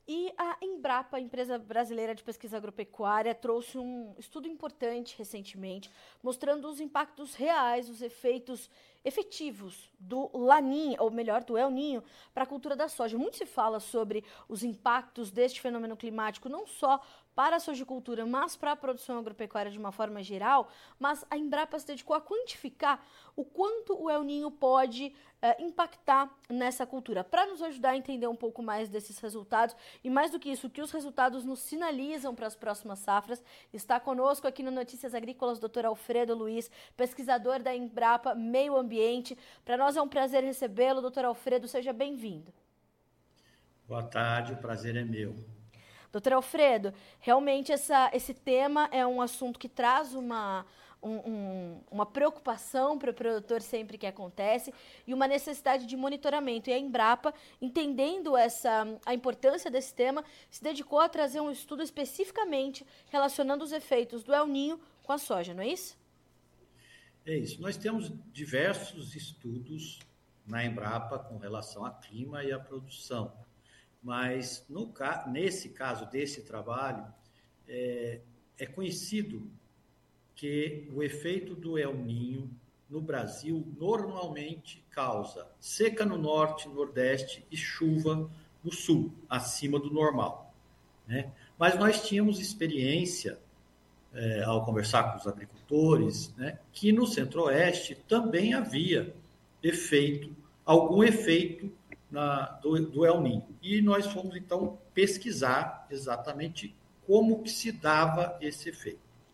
E a Embrapa, a empresa brasileira de pesquisa agropecuária, trouxe um estudo importante recentemente, mostrando os impactos reais, os efeitos efetivos do Laninha, ou melhor, do El Ninho, para a cultura da soja. Muito se fala sobre os impactos deste fenômeno climático, não só para a sojicultura, mas para a produção agropecuária de uma forma geral, mas a Embrapa se dedicou a quantificar o quanto o El Ninho pode impactar nessa cultura. Para nos ajudar a entender um pouco mais desses resultados, e mais do que isso, o que os resultados nos sinalizam para as próximas safras, está conosco aqui no Notícias Agrícolas o Dr. Alfredo Luiz, pesquisador da Embrapa Meio Ambiente. Para nós é um prazer recebê-lo, Dr. Alfredo, seja bem-vindo. Boa tarde, o prazer é meu. Doutor Alfredo, realmente esse tema é um assunto que traz uma preocupação para o produtor sempre que acontece e uma necessidade de monitoramento. E a Embrapa, entendendo a importância desse tema, se dedicou a trazer um estudo especificamente relacionando os efeitos do El Ninho com a soja, não é isso? É isso. Nós temos diversos estudos na Embrapa com relação ao clima e à produção. Mas, nesse caso desse trabalho, é conhecido que o efeito do El Ninho no Brasil normalmente causa seca no norte, nordeste e chuva no sul, acima do normal, né? Mas nós tínhamos experiência, ao conversar com os agricultores, né, que no centro-oeste também havia algum efeito do El Ninho. E nós fomos, então, pesquisar exatamente como que se dava esse efeito.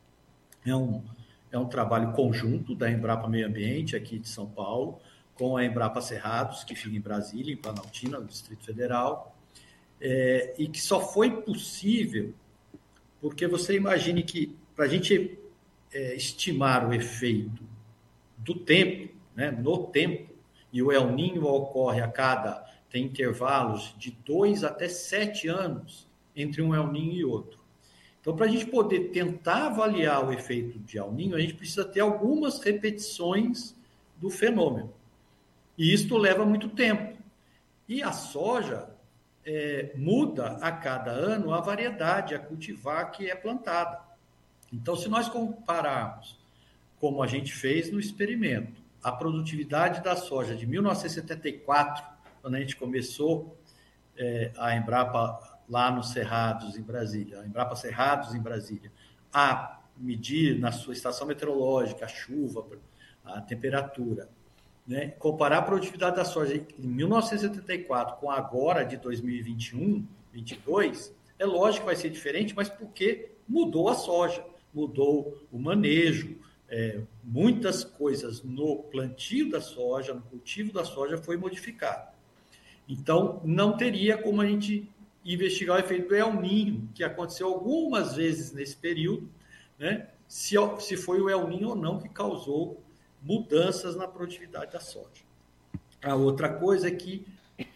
É um trabalho conjunto da Embrapa Meio Ambiente, aqui de São Paulo, com a Embrapa Cerrados, que fica em Brasília, em Planaltina, no Distrito Federal, e que só foi possível porque você imagine que, para a gente estimar o efeito do tempo, né, no tempo, e o El Ninho ocorre tem intervalos de 2 até 7 anos entre um El Ninho e outro. Então, para a gente poder tentar avaliar o efeito de El Ninho, a gente precisa ter algumas repetições do fenômeno. E isto leva muito tempo. E a soja muda a cada ano a variedade a cultivar que é plantada. Então, se nós compararmos, como a gente fez no experimento, a produtividade da soja de 1974, quando a gente começou a Embrapa lá nos Cerrados, em Brasília, a Embrapa Cerrados, em Brasília, a medir na sua estação meteorológica a chuva, a temperatura, né? Comparar a produtividade da soja em 1974 com agora de 2021, 2022, é lógico que vai ser diferente, mas porque mudou a soja, mudou o manejo, muitas coisas no plantio da soja, no cultivo da soja foi modificado. Então, não teria como a gente investigar o efeito do El Ninho, que aconteceu algumas vezes nesse período, né? Se foi o El Ninho ou não que causou mudanças na produtividade da soja. A outra coisa é que,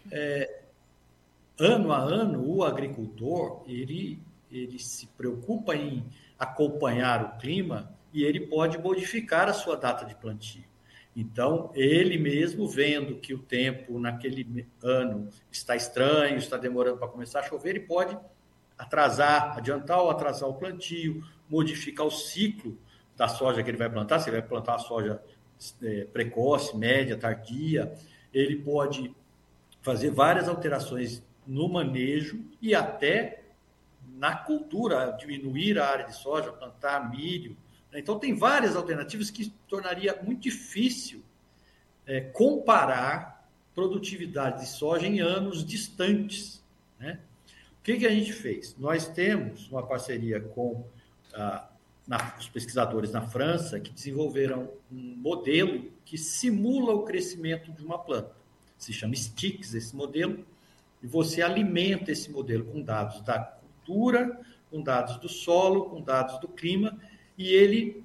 ano a ano, o agricultor, ele se preocupa em acompanhar o clima e ele pode modificar a sua data de plantio. Então, ele mesmo vendo que o tempo naquele ano está estranho, está demorando para começar a chover, ele pode adiantar ou atrasar o plantio, modificar o ciclo da soja que ele vai plantar, se ele vai plantar uma soja precoce, média, tardia, ele pode fazer várias alterações no manejo e até na cultura, diminuir a área de soja, plantar milho. Então, tem várias alternativas que tornaria muito difícil comparar produtividade de soja em anos distantes, né? O que a gente fez? Nós temos uma parceria com os pesquisadores na França que desenvolveram um modelo que simula o crescimento de uma planta. Se chama STIX, esse modelo, e você alimenta esse modelo com dados da cultura, com dados do solo, com dados do clima, e ele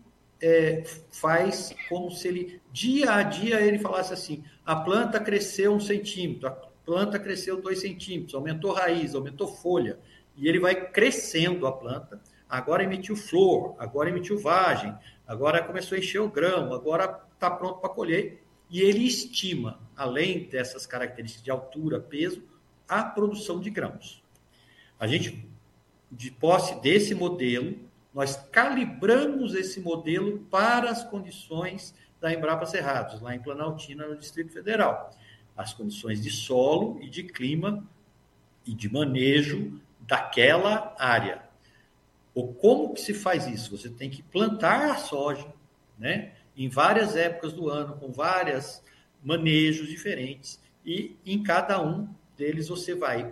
faz como se ele, dia a dia, ele falasse assim, a planta cresceu 1 centímetro, a planta cresceu 2 centímetros, aumentou raiz, aumentou folha, e ele vai crescendo a planta, agora emitiu flor, agora emitiu vagem, agora começou a encher o grão, agora está pronto para colher, e ele estima, além dessas características de altura, peso, a produção de grãos. A gente, de posse desse modelo, nós calibramos esse modelo para as condições da Embrapa Cerrados, lá em Planaltina, no Distrito Federal. As condições de solo e de clima e de manejo daquela área. Ou como que se faz isso? Você tem que plantar a soja, né, em várias épocas do ano, com vários manejos diferentes, e em cada um deles você vai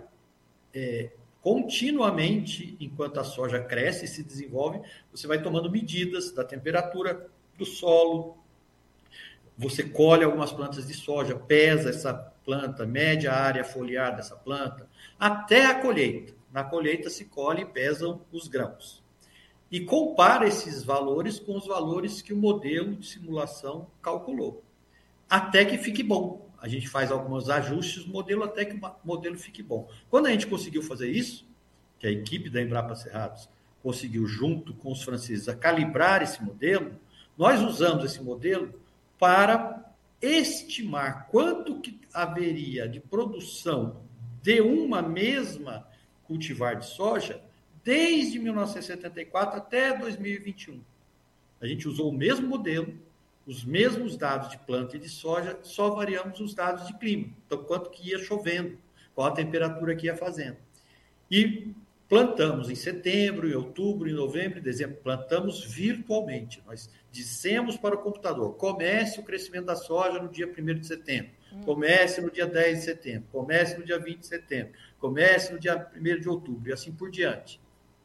continuamente, enquanto a soja cresce e se desenvolve, você vai tomando medidas da temperatura do solo, você colhe algumas plantas de soja, pesa essa planta, mede a área foliar dessa planta, até a colheita. Na colheita se colhe e pesam os grãos. E compara esses valores com os valores que o modelo de simulação calculou. Até que fique bom. A gente faz alguns ajustes no modelo até que o modelo fique bom. Quando a gente conseguiu fazer isso, que a equipe da Embrapa Cerrados conseguiu, junto com os franceses, a calibrar esse modelo, nós usamos esse modelo para estimar quanto que haveria de produção de uma mesma cultivar de soja desde 1974 até 2021. A gente usou o mesmo modelo, os mesmos dados de planta e de soja, só variamos os dados de clima. Então, quanto que ia chovendo, qual a temperatura que ia fazendo. E plantamos em setembro, em outubro, em novembro, em dezembro. Plantamos virtualmente. Nós dissemos para o computador, comece o crescimento da soja no dia 1º de setembro, comece no dia 10 de setembro, comece no dia 20 de setembro, comece no dia 1º de outubro, e assim por diante.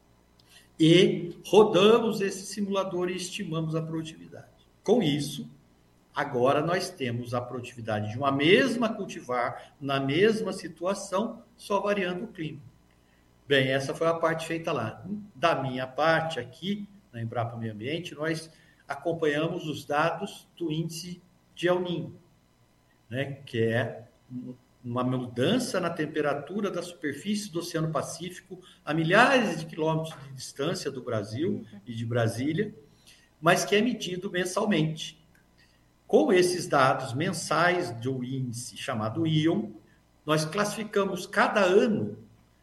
E rodamos esse simulador e estimamos a produtividade. Com isso, agora nós temos a produtividade de uma mesma cultivar, na mesma situação, só variando o clima. Bem, essa foi a parte feita lá. Da minha parte aqui, na Embrapa Meio Ambiente, nós acompanhamos os dados do índice de El Niño, né, que é uma mudança na temperatura da superfície do Oceano Pacífico a milhares de quilômetros de distância do Brasil e de Brasília, mas que é medido mensalmente. Com esses dados mensais do índice chamado ION, nós classificamos cada ano,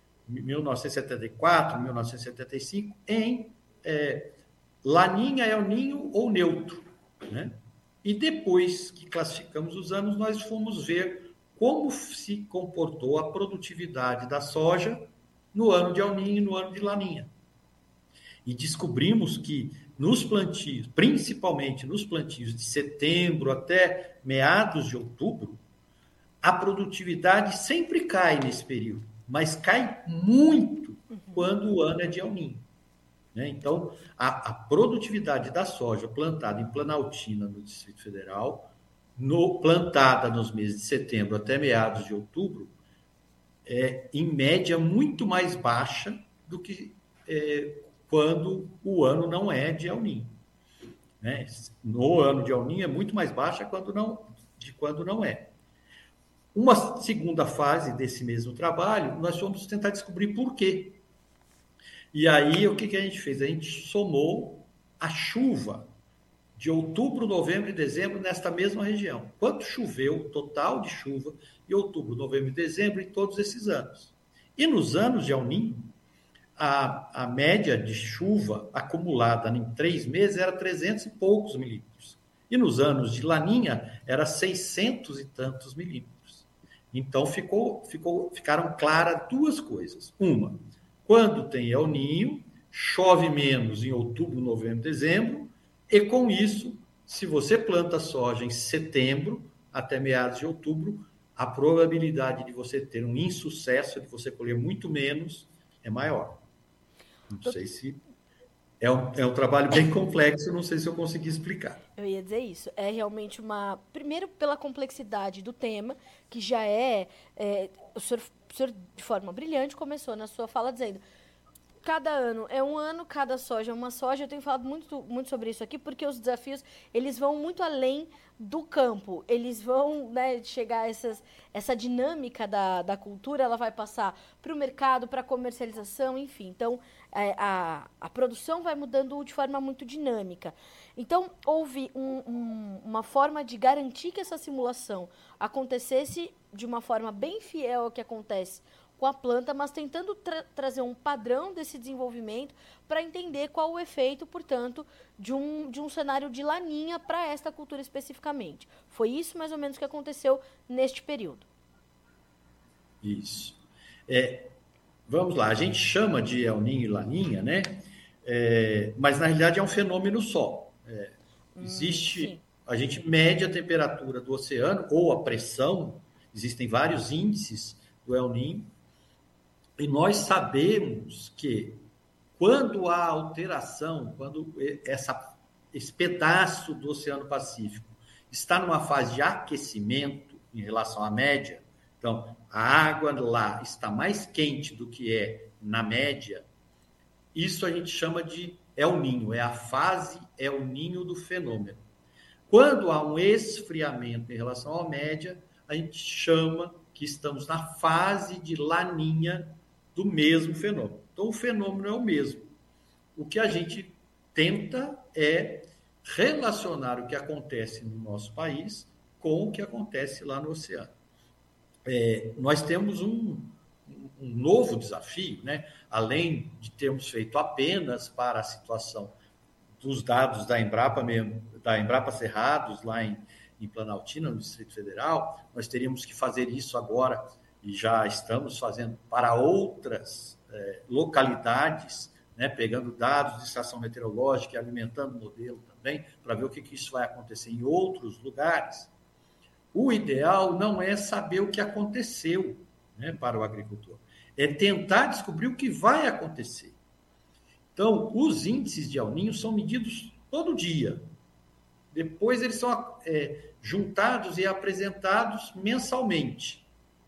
1974, 1975, em Laninha, El Niño ou neutro, né? E depois que classificamos os anos, nós fomos ver como se comportou a produtividade da soja no ano de El Niño e no ano de Laninha. E descobrimos que nos plantios, principalmente nos plantios de setembro até meados de outubro, a produtividade sempre cai nesse período, mas cai muito quando o ano é de El Niño, né? Então, a produtividade da soja plantada em Planaltina, no Distrito Federal, plantada nos meses de setembro até meados de outubro, é, em média, muito mais baixa do que quando o ano não é de El Niño, né? No ano de El Niño é muito mais baixa quando não é. Uma segunda fase desse mesmo trabalho, nós fomos tentar descobrir por quê. E aí, o que a gente fez? A gente somou a chuva de outubro, novembro e dezembro nesta mesma região. Quanto choveu, total de chuva, em outubro, novembro e dezembro, em todos esses anos. E nos anos de El Niño, a média de chuva acumulada em 3 meses era 300 e poucos milímetros. E nos anos de Laninha, era 600 e tantos milímetros. Então, ficaram claras duas coisas. Uma, quando tem El Niño, chove menos em outubro, novembro, dezembro, e com isso, se você planta soja em setembro até meados de outubro, a probabilidade de você ter um insucesso, de você colher muito menos, é maior. Não sei se é um trabalho bem complexo, não sei se eu consegui explicar. Eu ia dizer isso. É realmente primeiro, pela complexidade do tema, que já o senhor, de forma brilhante, começou na sua fala dizendo: cada ano é um ano, cada soja é uma soja. Eu tenho falado muito, muito sobre isso aqui, porque os desafios, eles vão muito além do campo. Eles vão, né, chegar a essa dinâmica da cultura, ela vai passar para o mercado, para a comercialização, enfim. Então, a produção vai mudando de forma muito dinâmica. Então, houve uma forma de garantir que essa simulação acontecesse de uma forma bem fiel ao que acontece com a planta, mas tentando trazer um padrão desse desenvolvimento para entender qual o efeito, portanto, de um cenário de laninha para esta cultura especificamente. Foi isso mais ou menos que aconteceu neste período. Isso. Vamos lá, a gente chama de El Niño e Laninha, né? Mas na realidade é um fenômeno só. Existe, a gente mede a temperatura do oceano ou a pressão, existem vários índices do El Niño, e nós sabemos que quando há alteração, quando esse pedaço do Oceano Pacífico está numa fase de aquecimento em relação à média, então a água lá está mais quente do que é na média, isso a gente chama de El Niño, é a fase El Niño do fenômeno. Quando há um esfriamento em relação à média, a gente chama que estamos na fase de Laninha do mesmo fenômeno. Então, o fenômeno é o mesmo. O que a gente tenta é relacionar o que acontece no nosso país com o que acontece lá no oceano. Nós temos um novo desafio, né? Além de termos feito apenas para a situação dos dados da Embrapa mesmo, da Embrapa Cerrados, lá em Planaltina, no Distrito Federal, nós teríamos que fazer isso agora, e já estamos fazendo para outras localidades, né, pegando dados de estação meteorológica e alimentando o modelo também, para ver o que isso vai acontecer em outros lugares. O ideal não é saber o que aconteceu, né, para o agricultor, é tentar descobrir o que vai acontecer. Então, os índices de El Niño são medidos todo dia. Depois eles são juntados e apresentados mensalmente.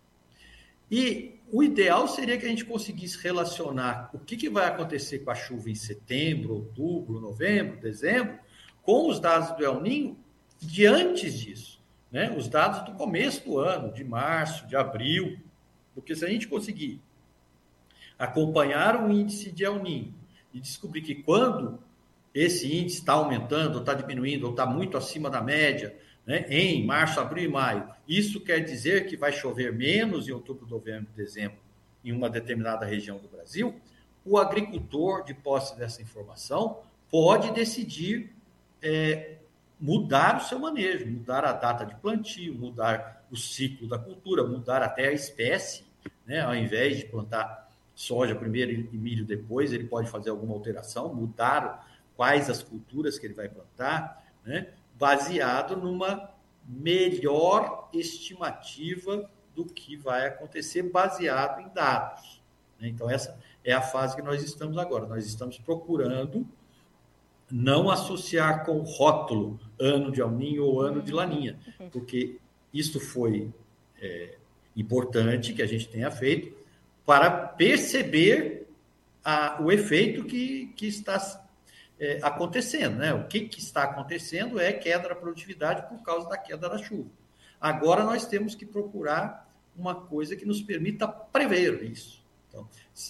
E o ideal seria que a gente conseguisse relacionar o que vai acontecer com a chuva em setembro, outubro, novembro, dezembro, com os dados do El Niño de antes disso, né? Os dados do começo do ano, de março, de abril. Porque se a gente conseguir acompanhar o índice de El Niño e descobrir que quando esse índice está aumentando, ou está diminuindo, ou está muito acima da média, né, em março, abril e maio, isso quer dizer que vai chover menos em outubro, novembro, dezembro, em uma determinada região do Brasil, o agricultor, de posse dessa informação, pode decidir mudar o seu manejo, mudar a data de plantio, mudar o ciclo da cultura, mudar até a espécie, né, ao invés de plantar soja primeiro e milho depois, ele pode fazer alguma alteração, mudar quais as culturas que ele vai plantar, né, baseado numa melhor estimativa do que vai acontecer, baseado em dados. Então, essa é a fase que nós estamos agora. Nós estamos procurando não associar com rótulo ano de El Niño ou ano de Laninha, porque isso foi importante que a gente tenha feito para perceber o efeito que está acontecendo, né? O que está acontecendo é queda da produtividade por causa da queda da chuva. Agora nós temos que procurar uma coisa que nos permita prever isso. Então,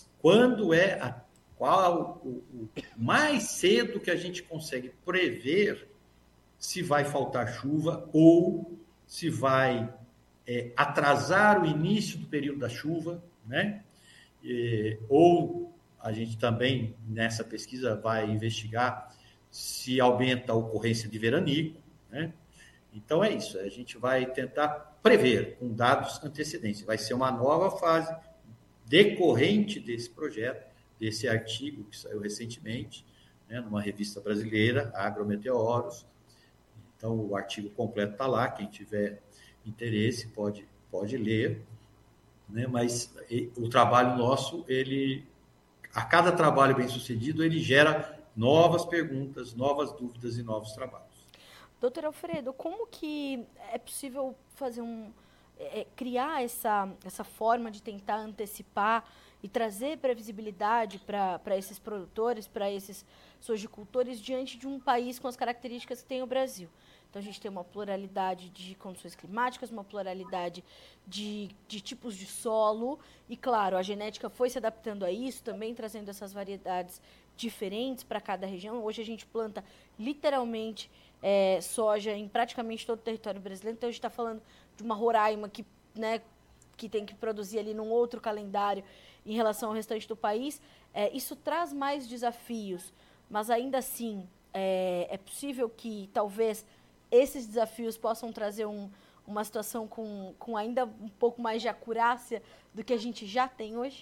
qual o mais cedo que a gente consegue prever se vai faltar chuva ou se vai atrasar o início do período da chuva, né? Ou a gente também, nessa pesquisa, vai investigar se aumenta a ocorrência de veranico, né? Então, é isso. A gente vai tentar prever com dados antecedentes. Vai ser uma nova fase decorrente desse projeto, desse artigo que saiu recentemente, né, numa revista brasileira, Agrometeoros. Então, o artigo completo está lá. Quem tiver interesse pode ler, né? Mas o trabalho nosso, a cada trabalho bem sucedido, ele gera novas perguntas, novas dúvidas e novos trabalhos. Doutor Alfredo, como que é possível fazer criar essa forma de tentar antecipar e trazer previsibilidade para esses produtores, para esses sojicultores, diante de um país com as características que tem o Brasil? Então, a gente tem uma pluralidade de condições climáticas, uma pluralidade de tipos de solo. E, claro, a genética foi se adaptando a isso, também trazendo essas variedades diferentes para cada região. Hoje, a gente planta, literalmente, soja em praticamente todo o território brasileiro. Então, a gente está falando de uma Roraima que, né, que tem que produzir ali num outro calendário em relação ao restante do país, isso traz mais desafios, mas ainda assim é possível que talvez esses desafios possam trazer uma situação com ainda um pouco mais de acurácia do que a gente já tem hoje?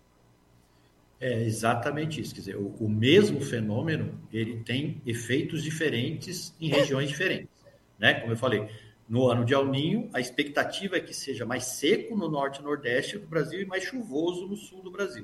É exatamente isso. Quer dizer, o mesmo fenômeno, ele tem efeitos diferentes em regiões diferentes, né? Como eu falei, no ano de El Niño, a expectativa é que seja mais seco no norte e nordeste do Brasil e mais chuvoso no sul do Brasil.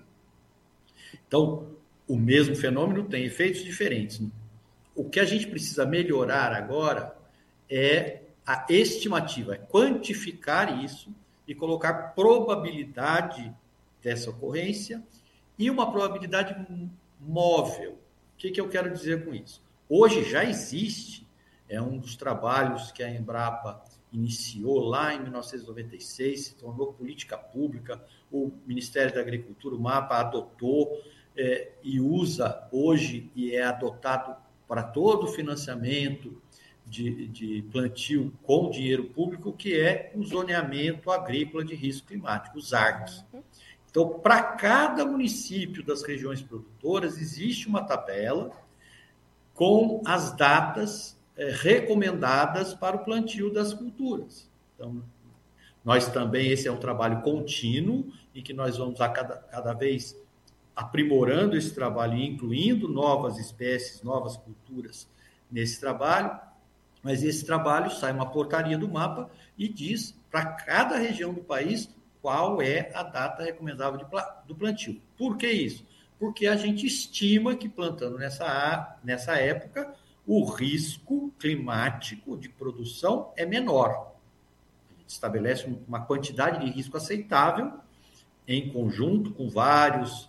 Então, o mesmo fenômeno tem efeitos diferentes. O que a gente precisa melhorar agora é a estimativa, é quantificar isso e colocar probabilidade dessa ocorrência e uma probabilidade móvel. O que eu quero dizer com isso? Hoje já existe, é um dos trabalhos que a Embrapa iniciou lá em 1996, se tornou política pública, o Ministério da Agricultura, o MAPA, adotou e usa hoje e é adotado para todo o financiamento de plantio com dinheiro público, que é o zoneamento agrícola de risco climático, o ZARC. Então, para cada município das regiões produtoras, existe uma tabela com as datas recomendadas para o plantio das culturas. Então, nós também, esse é um trabalho contínuo, em que nós vamos cada vez aprimorando esse trabalho e incluindo novas espécies, novas culturas nesse trabalho, mas esse trabalho sai uma portaria do MAPA e diz para cada região do país qual é a data recomendável do plantio. Por que isso? Porque a gente estima que plantando nessa época, o risco climático de produção é menor. A gente estabelece uma quantidade de risco aceitável em conjunto com vários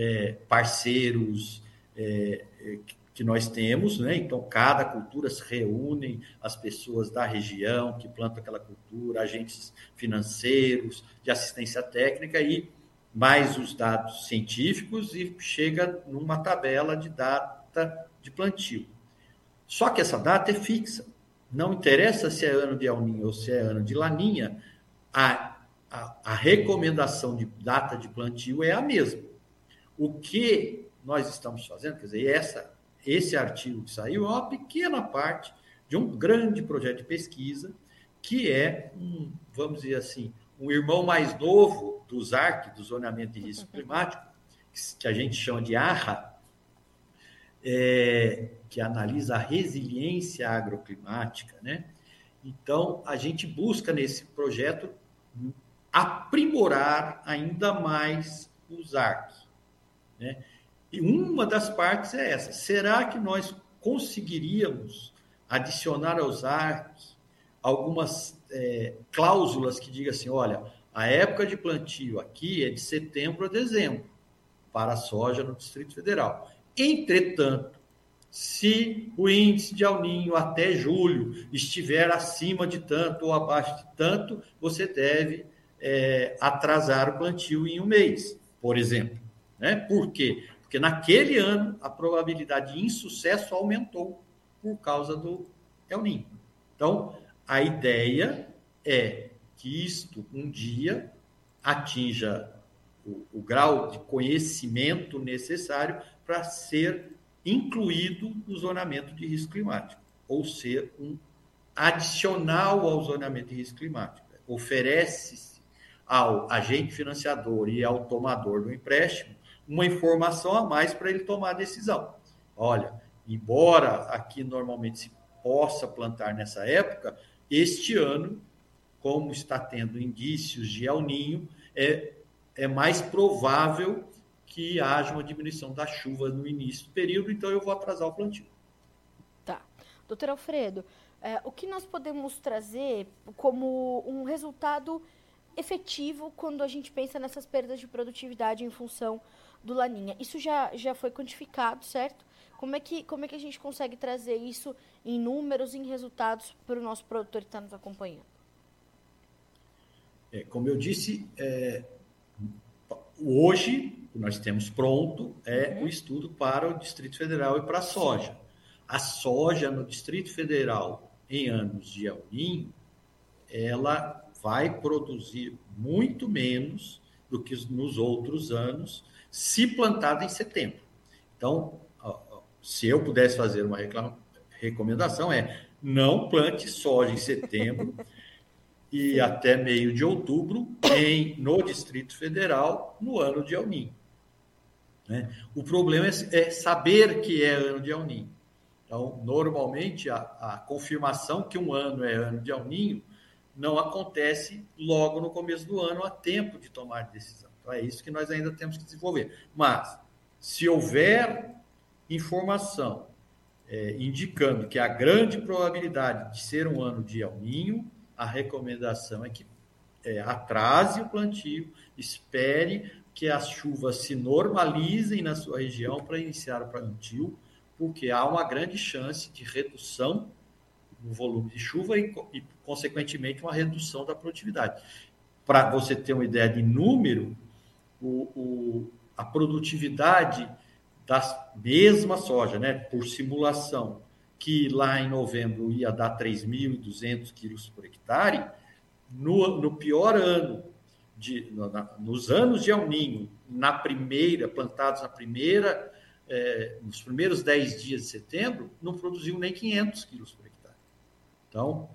parceiros que nós temos, né? Então, cada cultura se reúne, as pessoas da região que plantam aquela cultura, agentes financeiros, de assistência técnica e mais os dados científicos e chega numa tabela de data de plantio. Só que essa data é fixa. Não interessa se é ano de El Niño ou se é ano de Laninha, a recomendação de data de plantio é a mesma. O que nós estamos fazendo, quer dizer, esse artigo que saiu é uma pequena parte de um grande projeto de pesquisa que é, vamos dizer assim, um irmão mais novo do ZARC, do Zoneamento de Risco Climático, que a gente chama de ARRA, que analisa a resiliência agroclimática, né? Então, a gente busca nesse projeto aprimorar ainda mais o ZARC, né? E uma das partes é essa. Será que nós conseguiríamos adicionar ao ZARC algumas cláusulas que digam assim, olha, a época de plantio aqui é de setembro a dezembro para a soja no Distrito Federal. Entretanto, se o índice de El Niño até julho estiver acima de tanto ou abaixo de tanto, você deve atrasar o plantio em um mês, por exemplo. Né? Por quê? Porque naquele ano a probabilidade de insucesso aumentou por causa do El Niño. Então, a ideia é que isto um dia atinja o grau de conhecimento necessário para ser incluído no zoneamento de risco climático, ou ser um adicional ao zoneamento de risco climático. Oferece-se ao agente financiador e ao tomador do empréstimo uma informação a mais para ele tomar a decisão. Olha, embora aqui normalmente se possa plantar nessa época, este ano, como está tendo indícios de El Niño, é mais provável que haja uma diminuição das chuvas no início do período, então eu vou atrasar o plantio. Tá. Doutor Alfredo, o que nós podemos trazer como um resultado efetivo quando a gente pensa nessas perdas de produtividade em função do Laninha? Isso já foi quantificado, certo? Como é que a gente consegue trazer isso em números, em resultados para o nosso produtor que está nos acompanhando? Como eu disse, hoje nós temos pronto o estudo para o Distrito Federal e para a soja. A soja no Distrito Federal, em anos de El Niño, ela vai produzir muito menos do que nos outros anos, se plantada em setembro. Então, se eu pudesse fazer uma recomendação, não plante soja em setembro e até meio de outubro no Distrito Federal, no ano de El Niño. Né? O problema é saber que é ano de El Niño. Então, normalmente, a confirmação que um ano é ano de El Niño não acontece logo no começo do ano, a tempo de tomar decisão. Então, é isso que nós ainda temos que desenvolver. Mas, se houver informação indicando que há grande probabilidade de ser um ano de El Niño, a recomendação é que atrase o plantio, espere que as chuvas se normalizem na sua região para iniciar o plantio, porque há uma grande chance de redução no volume de chuva e consequentemente, uma redução da produtividade. Para você ter uma ideia de número, a produtividade da mesma soja, né, por simulação, que lá em novembro ia dar 3.200 quilos por hectare, no pior ano, nos anos de El Niño, plantados nos primeiros 10 dias de setembro, não produziu nem 500 quilos por hectare. Então,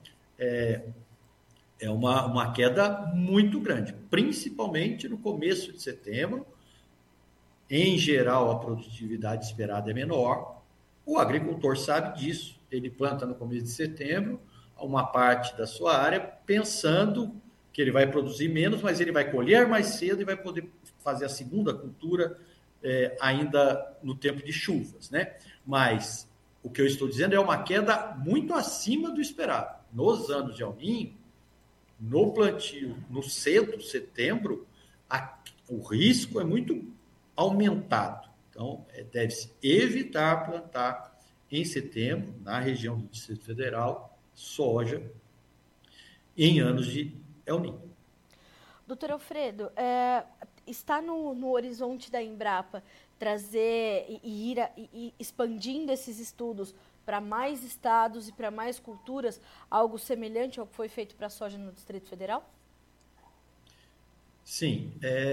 é uma queda muito grande, principalmente no começo de setembro. Em geral, a produtividade esperada é menor. O agricultor sabe disso. Ele planta no começo de setembro uma parte da sua área, pensando que ele vai produzir menos, mas ele vai colher mais cedo e vai poder fazer a segunda cultura ainda no tempo de chuvas, né? Mas o que eu estou dizendo é uma queda muito acima do esperado. Nos anos de El Niño, no plantio, no cedo, setembro, o risco é muito aumentado. Então, deve-se evitar plantar em setembro, na região do Distrito Federal, soja em anos de El Niño. Doutor Alfredo, está no horizonte da Embrapa trazer e ir expandindo esses estudos para mais estados e para mais culturas, algo semelhante ao que foi feito para a soja no Distrito Federal? Sim.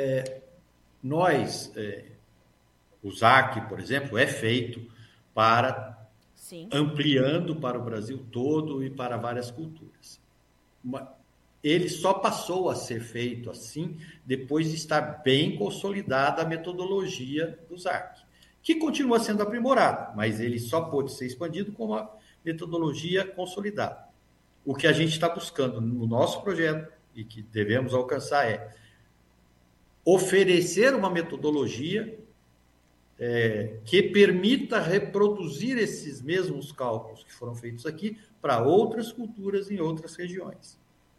O ZAC, por exemplo, é feito para ampliando para o Brasil todo e para várias culturas. Ele só passou a ser feito assim depois de estar bem consolidada a metodologia do ZAC, que continua sendo aprimorada, mas ele só pôde ser expandido com uma metodologia consolidada. O que a gente está buscando no nosso projeto e que devemos alcançar é oferecer uma metodologia que permita reproduzir esses mesmos cálculos que foram feitos aqui para outras culturas em outras regiões.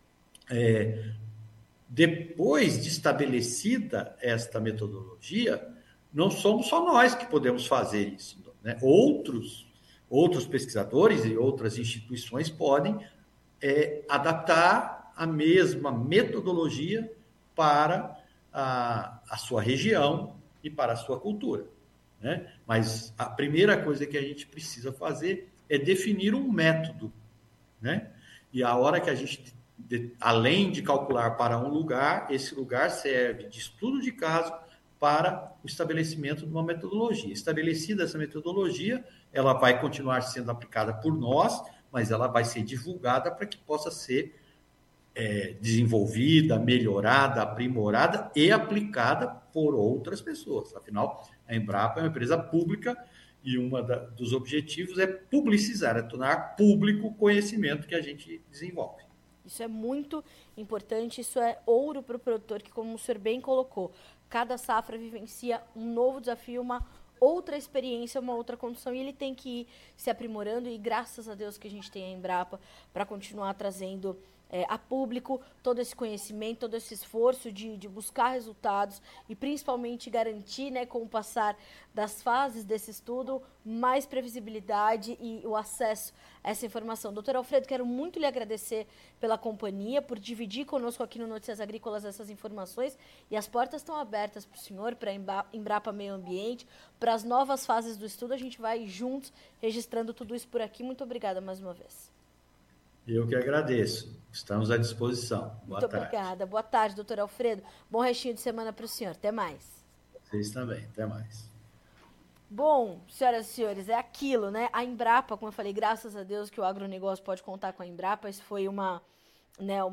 Depois de estabelecida esta metodologia, não somos só nós que podemos fazer isso, né? Outros pesquisadores e outras instituições podem adaptar a mesma metodologia para a sua região e para a sua cultura, né? Mas a primeira coisa que a gente precisa fazer é definir um método, né? E a hora que a gente, além de calcular para um lugar, esse lugar serve de estudo de caso para o estabelecimento de uma metodologia. Estabelecida essa metodologia, ela vai continuar sendo aplicada por nós, mas ela vai ser divulgada para que possa ser desenvolvida, melhorada, aprimorada e aplicada por outras pessoas. Afinal, a Embrapa é uma empresa pública e dos objetivos é publicizar, é tornar público o conhecimento que a gente desenvolve. Isso é muito importante, isso é ouro para o produtor, que, como o senhor bem colocou, cada safra vivencia um novo desafio, uma outra experiência, uma outra condição, e ele tem que ir se aprimorando, e graças a Deus que a gente tem a Embrapa para continuar trazendo a público todo esse conhecimento, todo esse esforço de buscar resultados e principalmente garantir, né, com o passar das fases desse estudo, mais previsibilidade e o acesso a essa informação. Doutor Alfredo, quero muito lhe agradecer pela companhia, por dividir conosco aqui no Notícias Agrícolas essas informações, e as portas estão abertas para o senhor, para a Embrapa Meio Ambiente, para as novas fases do estudo. A gente vai juntos registrando tudo isso por aqui. Muito obrigada mais uma vez. Eu que agradeço. Estamos à disposição. Muito Boa tarde. obrigada. Boa tarde, doutor Alfredo. Bom restinho de semana para o senhor. Até mais. Vocês também. Até mais. Bom, senhoras e senhores, é aquilo, né? A Embrapa, como eu falei, graças a Deus que o agronegócio pode contar com a Embrapa. Isso foi né,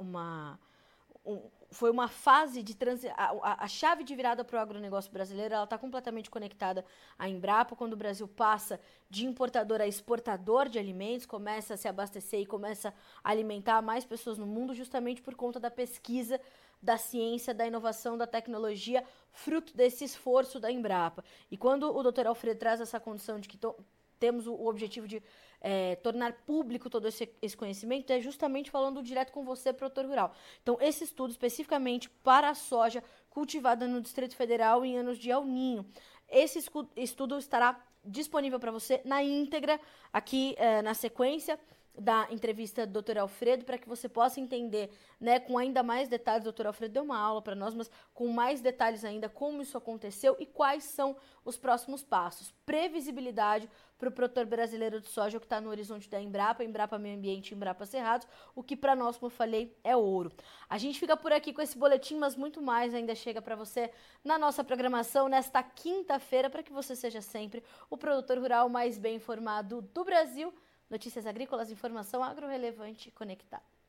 foi uma fase de a chave de virada para o agronegócio brasileiro, ela está completamente conectada à Embrapa. Quando o Brasil passa de importador a exportador de alimentos, começa a se abastecer e começa a alimentar mais pessoas no mundo, justamente por conta da pesquisa, da ciência, da inovação, da tecnologia, fruto desse esforço da Embrapa. E quando o Dr. Alfredo traz essa condição de que temos o objetivo de tornar público todo esse conhecimento, é justamente falando direto com você, produtor rural. Então, esse estudo especificamente para a soja cultivada no Distrito Federal em anos de El Niño. Esse estudo estará disponível para você na íntegra, aqui na sequência da entrevista do Dr. Alfredo, para que você possa entender, né, com ainda mais detalhes. O Dr. Alfredo deu uma aula para nós, mas com mais detalhes ainda como isso aconteceu e quais são os próximos passos. Previsibilidade para o produtor brasileiro de soja, o que está no horizonte da Embrapa Meio Ambiente e Embrapa Cerrados, o que para nós, como eu falei, é ouro. A gente fica por aqui com esse boletim, mas muito mais ainda chega para você na nossa programação nesta quinta-feira, para que você seja sempre o produtor rural mais bem informado do Brasil. Notícias agrícolas, informação agro-relevante e conectada.